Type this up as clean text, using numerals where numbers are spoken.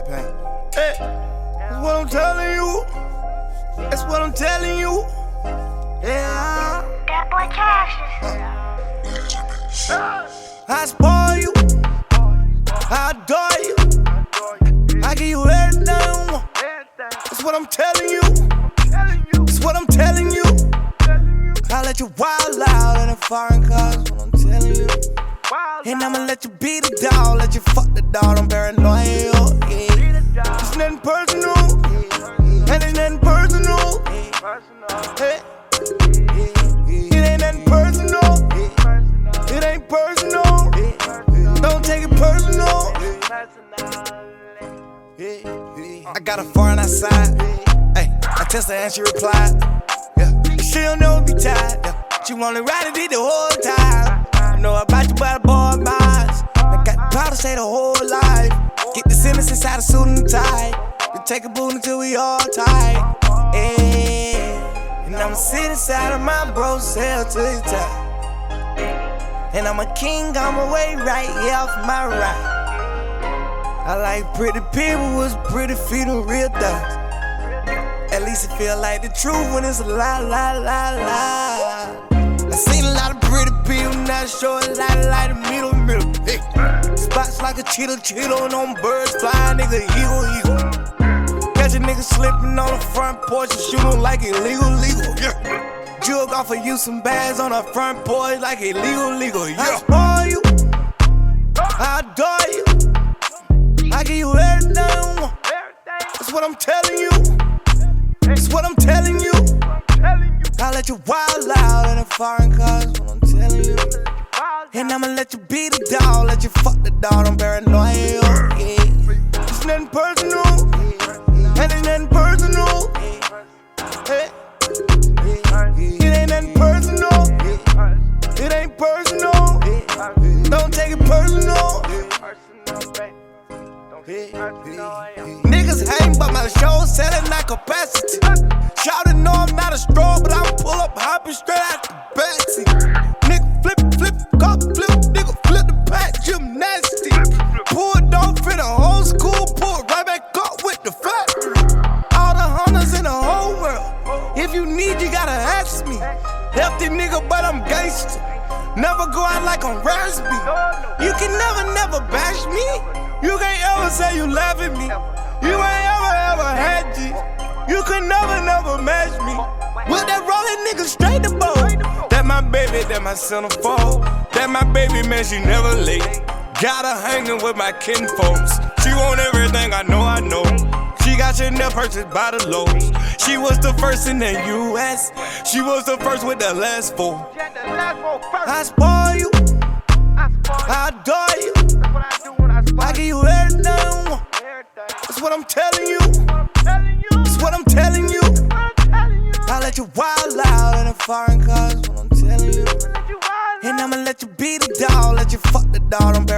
white paint. Hey, that's what I'm telling you. That's what I'm telling you. Yeah. That boy trash. I spoil you. I adore you. I give you everything you want. That's what I'm telling you. That's what I'm telling you. I let you wild out in a foreign car. That's what I'm telling you. And I'ma let you beat the dog. Let you fuck the dog. I'm paranoid. Yeah. It's nothing personal. And it's nothing personal. Hey. It ain't nothing personal. It ain't personal. Don't take it personal. I got a foreign outside. Hey, I text her and she replied. Yeah, she don't never be tired. Yeah. She wanna ride it the whole time. I know about you, but boy, mine. I got power to say the whole life. Get the sentence inside a suit and tie. We take a boot until we all tight. Yeah. And I'ma sit inside of my bro's cell till it's time. And I'm a king, I'm away right here off my right. I like pretty people with pretty feet and real thugs. At least it feel like the truth when it's a lie, lie, lie, lie. I seen a lot of pretty people, now show a lot of light in the middle. Hey. Spots like a cheetah on birds flying, nigga, eagle. Catch a nigga slipping on the front porch and shoot him like illegal. Yeah. Jug off of you some bags on the front porch like illegal. Yeah. I spoil you. I adore you. I give you everything you want. That's what I'm telling you. That's what I'm telling you. I let you wild out in a foreign car. That's what I'm telling you. And I'ma let you beat the dog. Let you fuck the dog. I'm paranoid. Yeah. It's nothing personal. And it's nothing personal. Hey. It ain't nothing personal. It ain't personal. Don't take it personal. Niggas hang but my show selling like capacity. Shout know I'm not a straw, but I'm pull up hopping straight out the backseat. Nigga flip, cop flip, nigga flip the pack, gymnastic. Pulled off in a whole school, pulled right back up with the factory. All the hunters in the whole world. If you need, you gotta ask me. Healthy nigga, but I'm gangster. Never go out like I'm raspy. You can never bash me. You can't ever say you laugh at me. You ain't ever had G. You can never match me. With that rolling nigga straight to bow. That my baby, that my centerfold. That my baby, man, she never late. Got her hanging with my kin folks. She want everything, I know. She got Chanel purchased by the lows. She was the first in the US. She was the first with the last four. I spoil you. I adore you. I give you everything you want. That's what I'm telling you. That's what I'm telling you. I let you wild out in a foreign car. That's what I'm telling you. And I'ma let you beat the dog. Let you fuck the dog.